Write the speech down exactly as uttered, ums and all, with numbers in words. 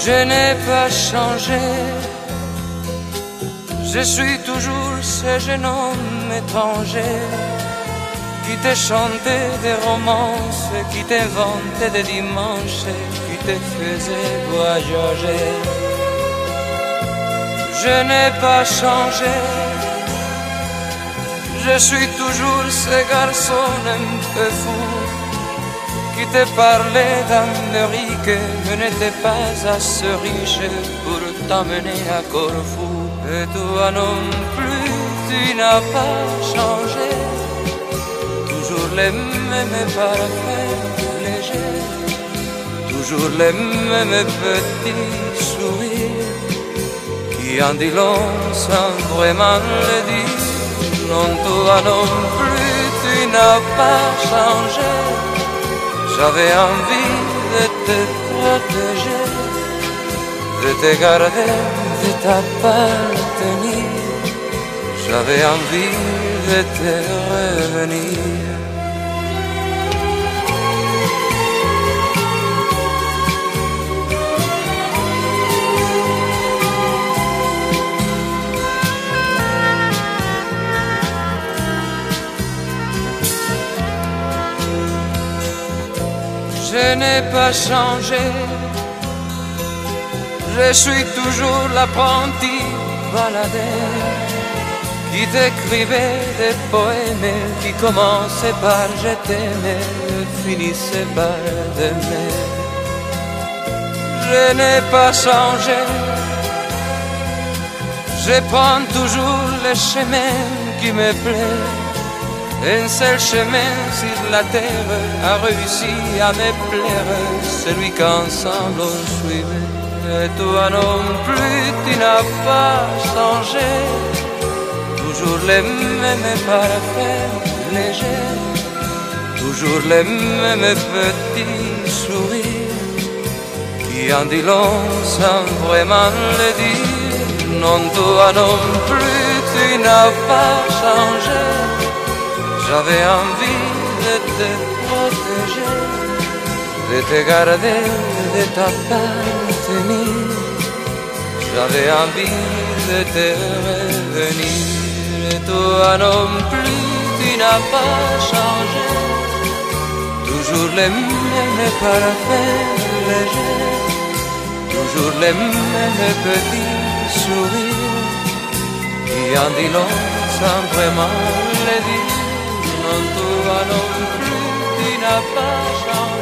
Je n'ai pas changé, je suis toujours ce jeune homme étranger qui te chantait des romances, qui t'inventait des dimanches, qui te faisait voyager. Je n'ai pas changé, je suis toujours ce garçon un peu fou qui te parlait d'Amérique, je n'étais pas assez riche pour t'amener à Corfou. Et toi non plus, tu n'as pas changé, toujours les mêmes parfums légers, toujours les mêmes petits sourires qui en dit long sans vraiment le dire. Non, toi non plus, tu n'as pas changé. J'avais envie de te protéger, de te garder, de t'appartenir. J'avais envie de te revenir. Je n'ai pas changé, je suis toujours l'apprenti baladeur qui t'écrivait des poèmes qui commençaient par je t'aimais, finissaient par t'aimer. Je n'ai pas changé, je prends toujours le chemin qui me plaît. Un seul chemin sur la terre a réussi à me plaire, celui qu'ensemble on suivait. Et toi non plus, tu n'as pas changé, toujours les mêmes parfums légers, toujours les mêmes petits sourires qui en dit long sans vraiment le dire. Non, toi non plus, tu n'as pas changé. J'avais envie de te protéger, de te garder, de t'appartenir. J'avais envie de te revenir. Et toi non plus, tu n'as pas changé, toujours les mêmes parfums légers, toujours les mêmes petits sourires qui en dit long sans vraiment le dire. Non, toi non plus, tu n'as pas changé.